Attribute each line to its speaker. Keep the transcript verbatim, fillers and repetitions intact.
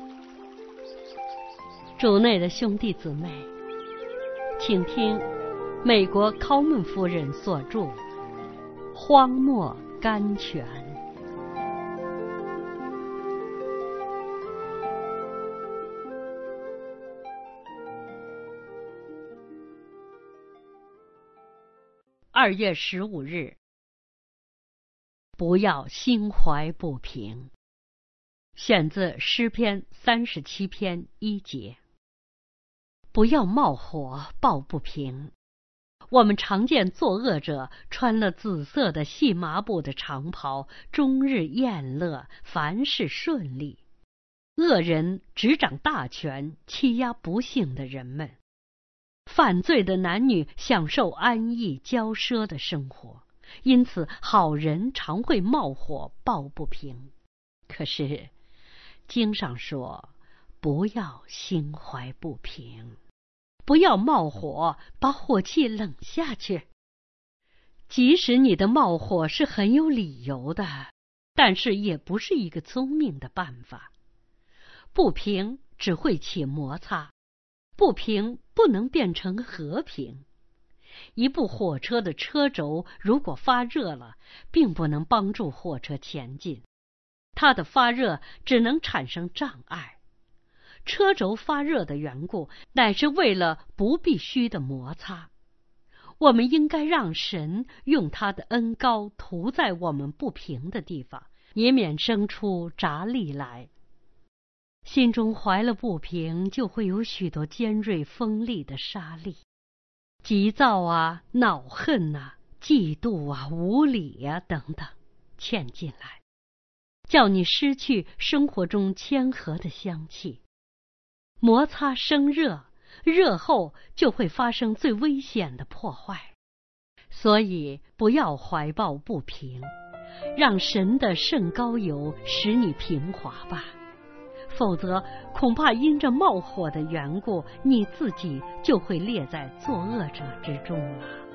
Speaker 1: 主内的兄弟姊妹，请听美国考门夫人所著《荒漠甘泉》。二月十五日，不要心怀不平。选自诗篇三十七篇一节。不要冒火抱不平。我们常见作恶者穿了紫色的细麻布的长袍，终日宴乐，凡事顺利。恶人执掌大权，欺压不幸的人们。犯罪的男女享受安逸骄奢的生活，因此好人常会冒火抱不平。可是经上说，不要心怀不平，不要冒火把火气冷下去。即使你的冒火是很有理由的，但是也不是一个聪明的办法。不平只会起摩擦，不平不能变成和平。一部火车的车轴如果发热了，并不能帮助火车前进，它的发热只能产生障碍。车轴发热的缘故，乃是为了不必须的摩擦。我们应该让神用他的恩膏涂在我们不平的地方，以免生出杂力来。心中怀了不平，就会有许多尖锐锋利的沙砾，急躁啊、恼恨啊、嫉妒啊、无理啊等等嵌进来，叫你失去生活中谦和的香气。摩擦生热，热后就会发生最危险的破坏。所以不要怀抱不平，让神的圣膏油使你平滑吧。否则恐怕因着冒火的缘故，你自己就会列在作恶者之中了。